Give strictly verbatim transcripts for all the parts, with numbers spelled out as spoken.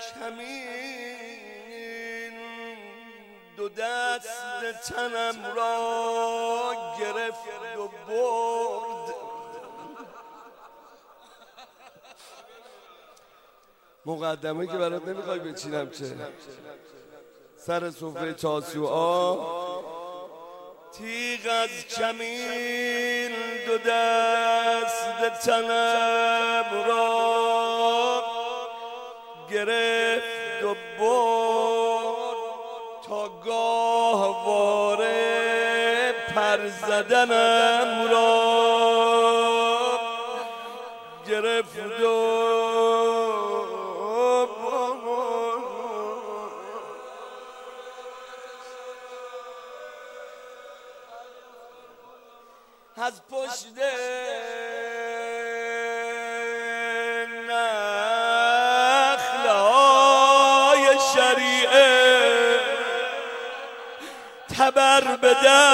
کمین دو دست تنم را گرفت و برد. مقدمه که برات نمیخوای بچینم چه سر سفره تاسوعا تیغ از کمین دو دست تنم را گرفت و برد تا گاهواره پر زدنم را گرفت و از پشت نخلهای شریعه تبر بده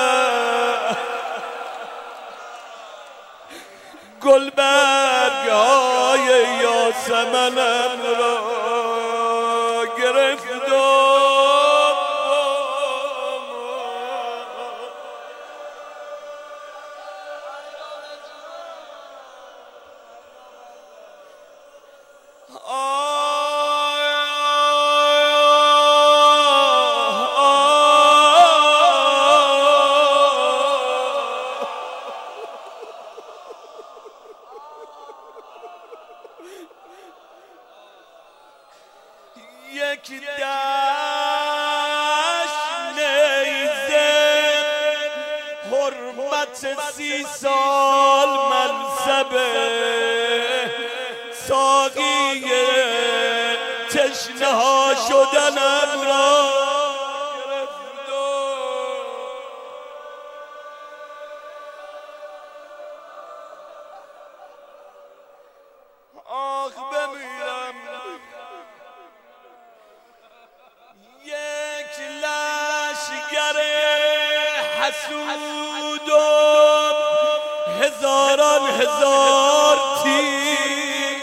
گلبرگ های یاسمنم را گرفت و یک دشت نیزه حرمت سی سال منصبه ساقی تشنه ها شدنم را آخ بمیرم یک لشگر حسود و هزاران هزار تیر.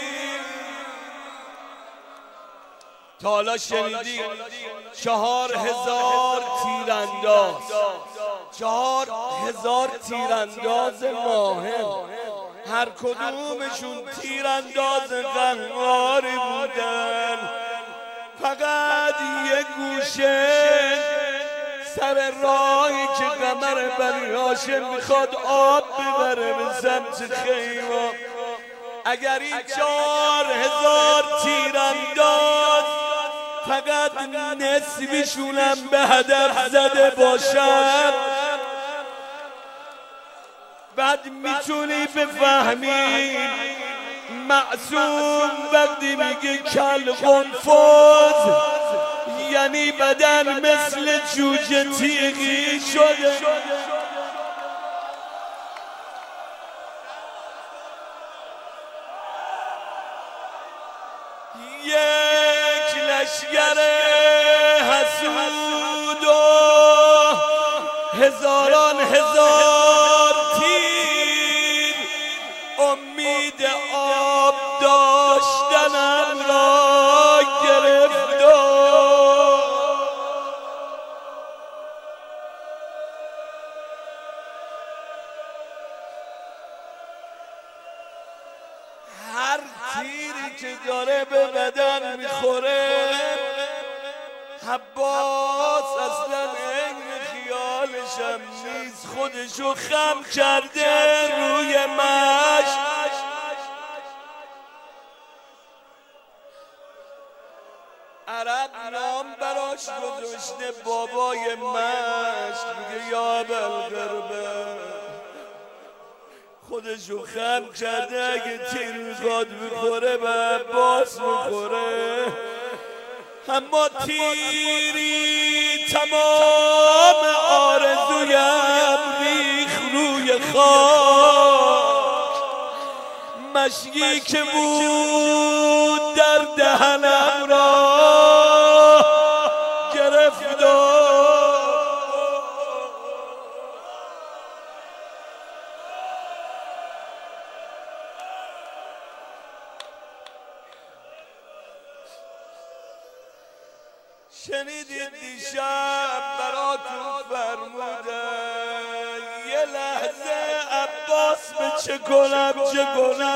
تا حالا شنیدی چهار هزار تیرانداز چهار هزار تیرانداز ماهر هر کدومشون تیرانداز قهاری بودن. فقط یه گوشه سر راهی که قمر بنی هاشم میخواد آب ببره به سمت خیمه، اگر این چهار هزار تیرانداز فقط نصفشونم به هدف زده باشن، بعد میتونی بفهمی معصوم وقتی میگه کل قنفذ یعنی بدن مثل جوجه تیغی شده. یک لشگر حسود و هزاران هزار تیر امید آب داشتنم را گرفت و هر تیری که داره به بدن میخوره عباس اصلا این خیالشم نیست، خودشو خم کرده روی مشت. عرب نام براش گذاشته بابای مشت، میگه یا ابوالقربه، خودشو خم کرده اگه تیر میخواد بخوره به عباس بخوره. اما تیری تمام آرزویم ریخ روی خاک، مشکی که بود در دهنم را گرفت و شنیدید دیشب براتون فرمودن یه لحظه عباس به چه کنم چه کنم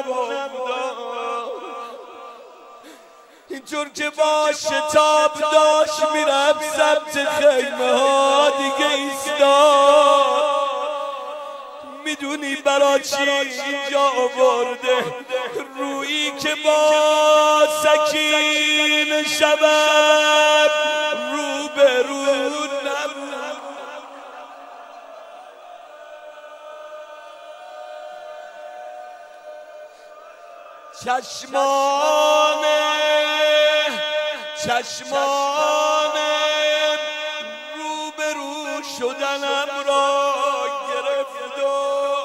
اینطور که با شتاب داشت میرفت سمت خیمه ها دیگه ایستاد. میدونی برا چی اینجا آورده؟ رویی که با سکین شبم رو به رو نبود. چشمانه چشمانه رو به رو شدنم را گرفت و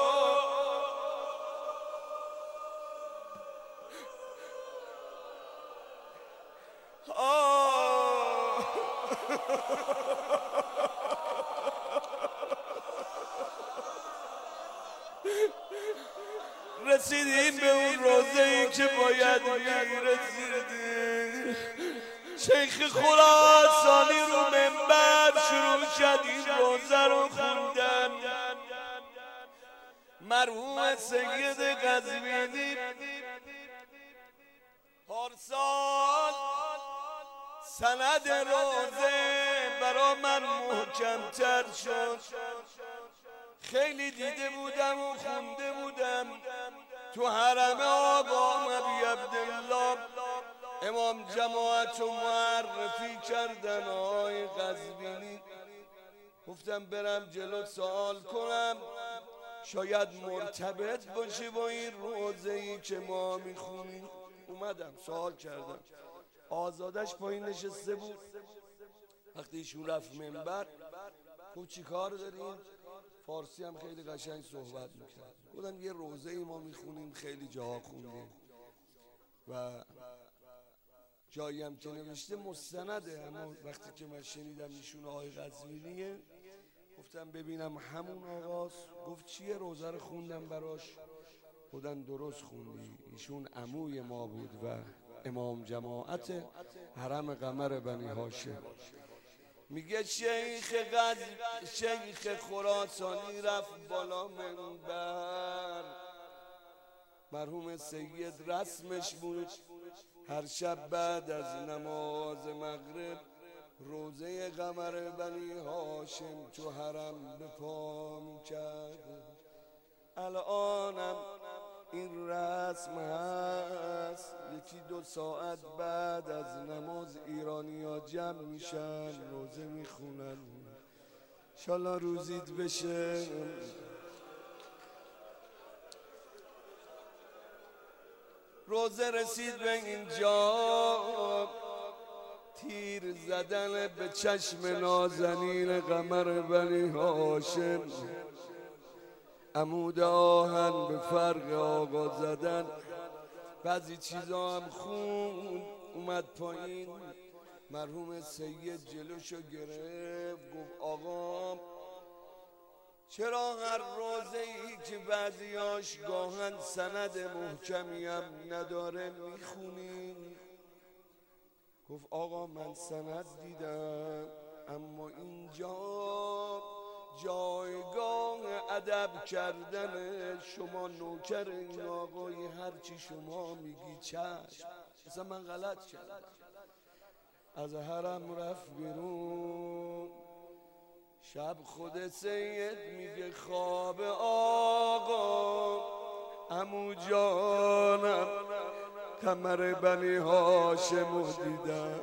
رسیدیم به اون روزه‌ای که باید میرسیدیم. شیخ خراسانی رو منبر شروع کرد این روزه رو خوندن. مرحوم سید قزوینی پارسال سند روزه برا من محکم‌تر شد. خیلی دیده بودم و خونده بودم تو حرم آقا نبی عبدالله امام جماعت رو معرفی کردن آقای قزوینی. گفتم برم جلو سوال کنم شاید مرتبط باشه با این روزه‌ای که ما میخونیم. اومدم سوال کردم. آزادش پایین نشسته بود. وقتی ایشون رفت منبر گفت چی کار داریم؟ فارسی هم خیلی قشنگ صحبت میکرد. گفتم یه روزه ای ما میخونیم خیلی جاها خوندیم و جایی هم که نوشته مستنده، اما وقتی که من شنیدم ایشون آقای قزوینیه گفتم ببینم همون آقاست. گفت چیه؟ روزه رو خوندم براش. خودم درست خوندی. ایشون عموی ما بود و امام جماعت حرم قمر بنی هاشم. میگه شیخ قد شیخ خراسانی رفت بالا منبر. مرحوم سید رسمش بود هر شب بعد از نماز مغرب روزه قمر بنی هاشم تو حرم به پا میکرد. الانم این رسم هست. یکی دو ساعت بعد از نماز ایرانی ها جمع میشن روزه میخونن. انشالله روزید بشه. روزه رسید به اینجا تیر زدن به چشم نازنین قمر بنی هاشم. عمود آهن به فرق آقا زدن. بعضی چیزا هم خون اومد پایین. مرحوم سید جلوشو گرفت گفت آقا چرا هر روزه ای که بعضیاش گاهن سند محکمی هم نداره میخونیم؟ گفت آقا من سند دیدم اما اینجا جایگاه ادب کردن شما نوکر این آقای هرچی شما میگی چشم. اصلا من غلط کردم. از حرم رفت بیرون. شب خود سید میگه خواب آقا عمو جانم قمر بنی هاشم دیدم.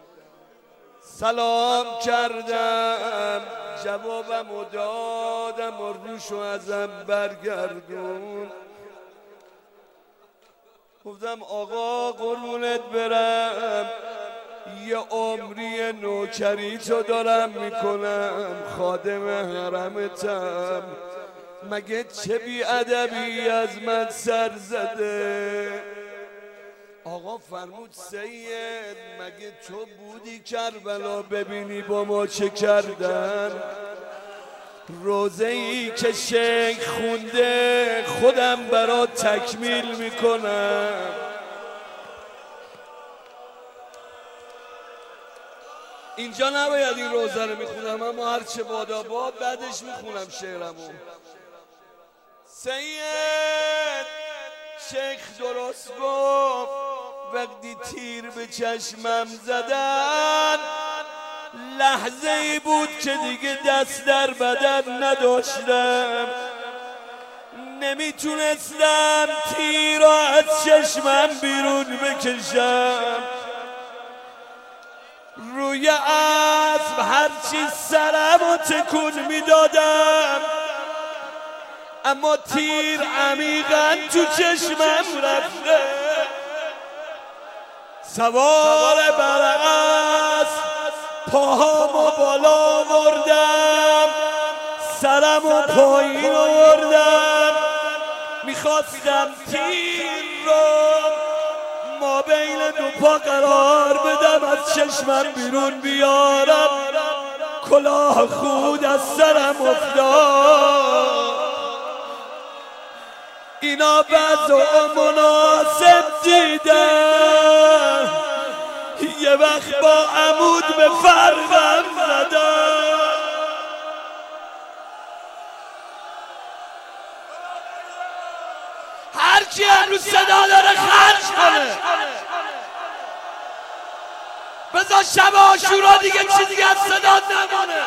سلام کردم جوابم و دادم و روشو ازم برگردون. گفتم آقا قربونت برم یه عمری نوکری تو دارم میکنم خادم حرمتم. مگه چه بی ادبی از من سر زده؟ آقا فرمود سید مگه تو بودی کربلا ببینی با ما چه کردن؟ روزه ای که شیخ خونده خودم برات تکمیل میکنم. اینجا نباید این روزه رو میخونم، اما هرچه بادا باد بعدش میخونم شعرمو. سید شیخ درست گفت وقتی تیر به چشمم زدن، لحظه ای بود که دیگه دست در بدن نداشتم، نمیتونستم تیر را از چشمم بیرون بکشم. روی اسب هرچی سرم و تکون میدادم، اما تیر عمیقاً تو چشمم رفته. سوار بر اسب پاهامو بالا آوردم، سرمو پایین آوردم، میخواستم تیر رو ما بین دو پا قرار بدم، از چشمم بیرون بیارم، کلاه خود از سرم افتاد. اینا وضع مناسب دیدن، یه وقت با عمود به فرقم زدن. هرچی امروز صدا داره خرج کنه، بذار شب عاشورا دیگه چیزی از صدا نمونه.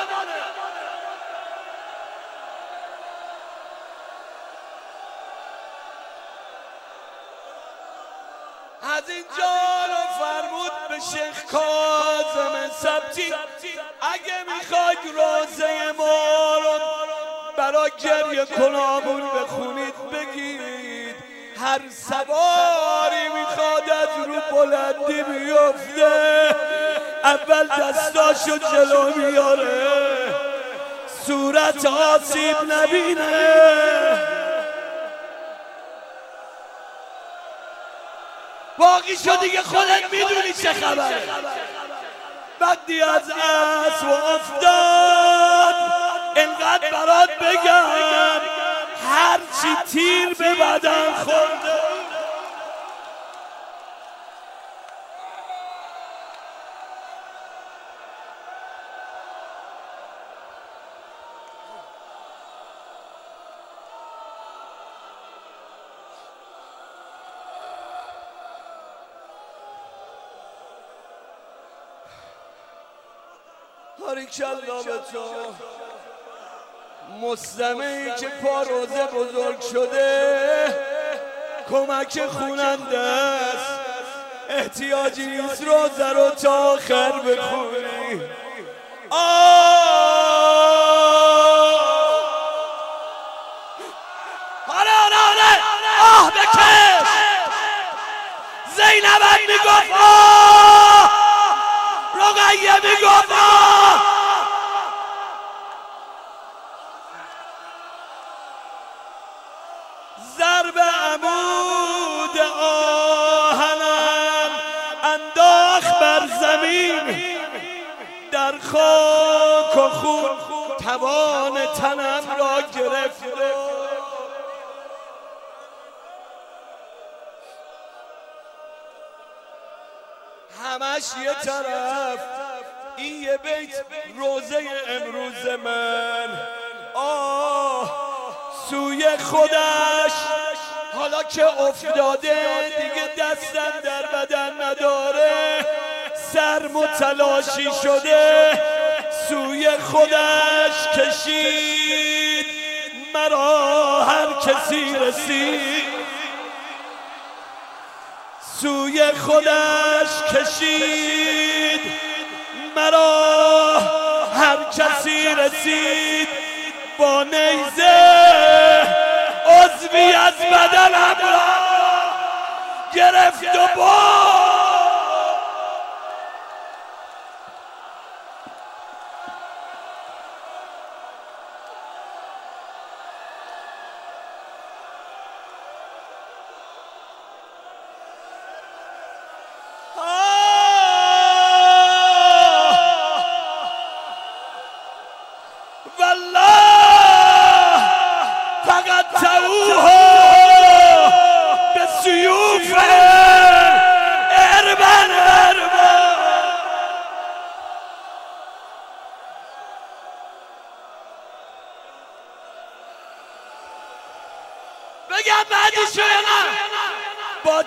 از اینجا رو فرمود به شیخ کاظم سبتی، اگه میخواید روزه ما رو برای گریه کنامون بخونید بگید. هر سواری میخواد از رو بلندی بیفته، اول دستاشو جلو میاره، صورت آسیب نبینه. باقی شو دیگه خودت میدونی چه خبره. وقتی از اسب افتاد، انقدر برات بگم هرچی تیر به بدن خورده، باریکالله به تو مستمعی که پا روزه بزرگ شده، کمک خوننده است، احتیاجی نیست روزه رو تا آخر بخونی. آه آره آره آره آه بکش. زینب میگفت آه، رقیه میگفت آه. ضرب عمود آهنم انداخت بر زمین، در خاک و خون توان تنم را گرفت. همش یه طرف، این یه بیت روزه امروز من. آه سوی خودش حالا که افتاده دیگه دستم در بدن نداره، سر متلاشی شده، سوی خودش کشید مرا هر کسی رسید، سوی خودش کشید مرا هر کسی رسید، با نیزه عضوی از بدنم را گرفت و با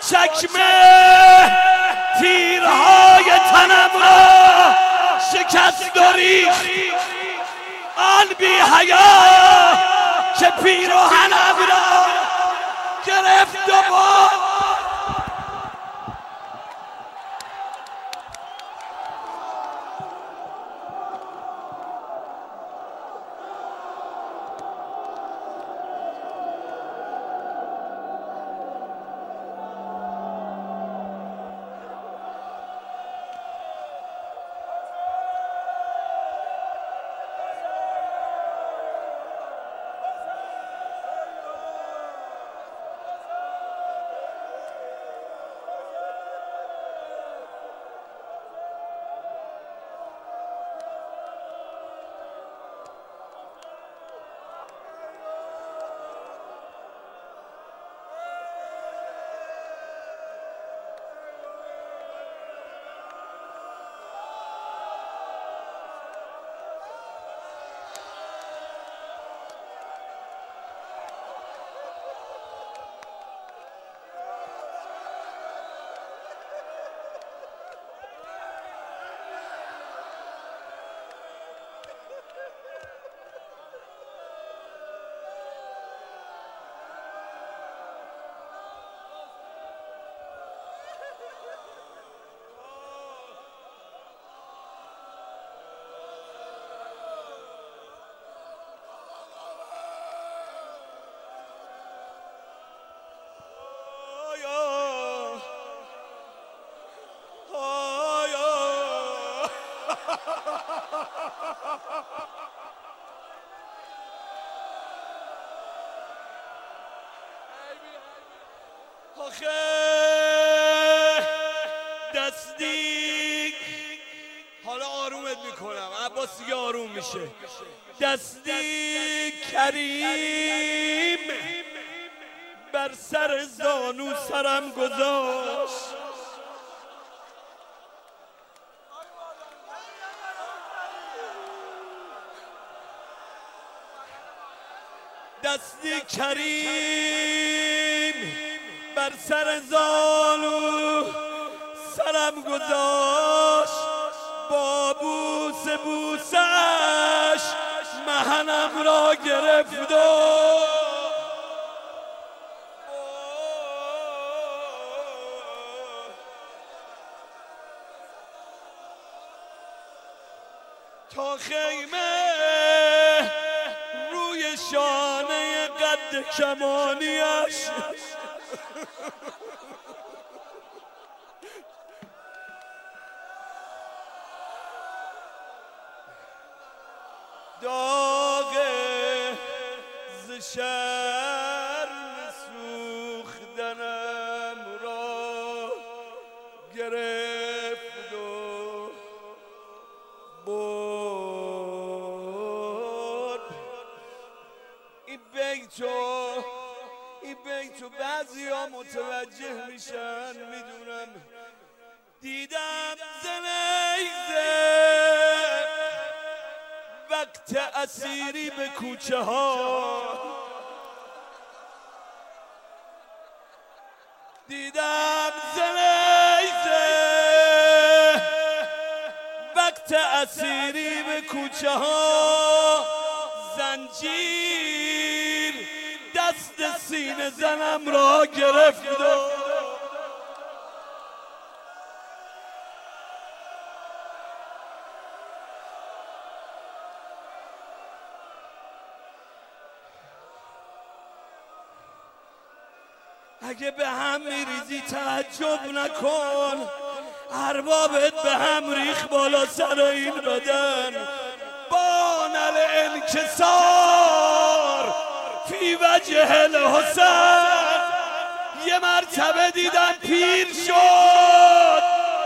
چکمه تیرهای تنم را شکست و ریخت آن بی حیا که پیراهنم را گرفت و برد. آخه دستی حالا آرومت میکنم عباس دیگه آروم میشه. دستی کریم بر سر زانو سرم گذاشت، دستی کریم بر سر زانو سرم گذاشت، با بوس بوسش مهنم را گرفت و تا خیمه روی شانه قد کمانیش داغ ز شرم سوختنم را گرفت و برد. این بیتو این بیتو بعضی ها متوجه میشن، میدونم دیدم زنیزه وقت اسیری به کوچه ها، دیدم زنیزه وقت اسیری به کوچه ها، زنجیر دست سینه زنم را گرفت و اگه به هم میریزی تعجب نکن، اربابت به هم ریخ بالا سر این بدن. بانل انکسار فی وجه الحسن، یه مرتبه دیدم پیر شد،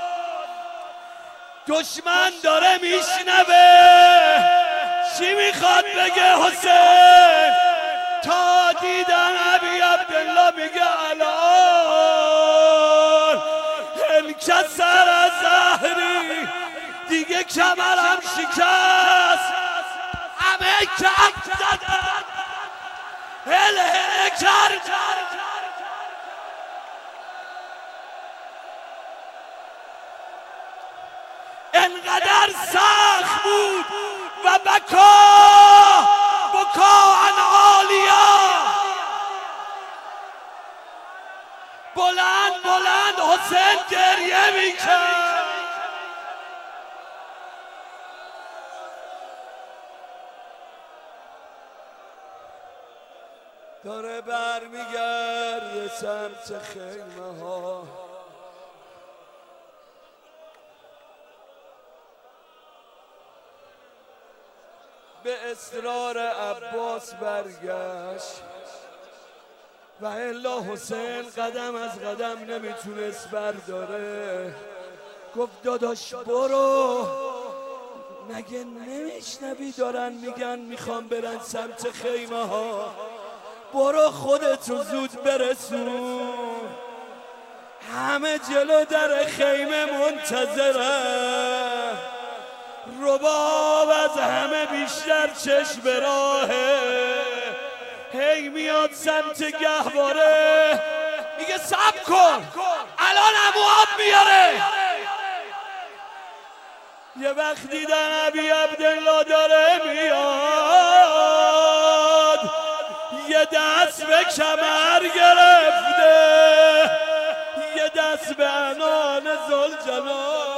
دشمن داره میشنوه چی میخواد بگه حسین، تا دیدن ابی عبدالله میگه الان انکسر از زهری، دیگه کمرم شکست، همه کم زدن هل هل کرد. انقدر سخت بود و بکا بکا عن عالیا، بلند بلند حسین گریه میکرد. داره برمیگرده سمت خیمه ها، به اصرار عباس برگشت و الا حسین قدم از قدم نمیتونست برداره. گفت داداش برو، مگه نمیشنوی دارن میگن میخوام برن سمت خیمه ها؟ برو خودتو زود برسون، همه جلو در خیمه منتظرن. رباب از همه بیشتر چشم به راهه، هی میاد سمت گهواره، میگه صبر کن الان عمو آب میاره. یه وقت دیدن ابی عبدالله داره میاد، یه دست به کمر گرفته، یه دست به عنان ذوالجلال.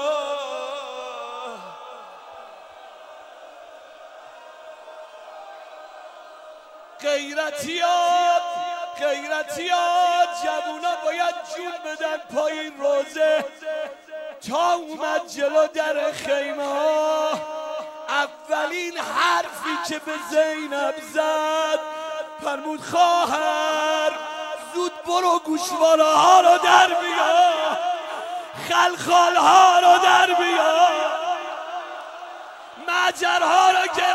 غیرتیات غیرتیات جوونا باید جون بدن پایین روزه. تا اومد جلو در خیمه ها، اولین حرفی که به زینب زد فرمود خواهر زود برو گوشواره ها رو در بیار، خلخال ها رو در بیار، مجرها رو که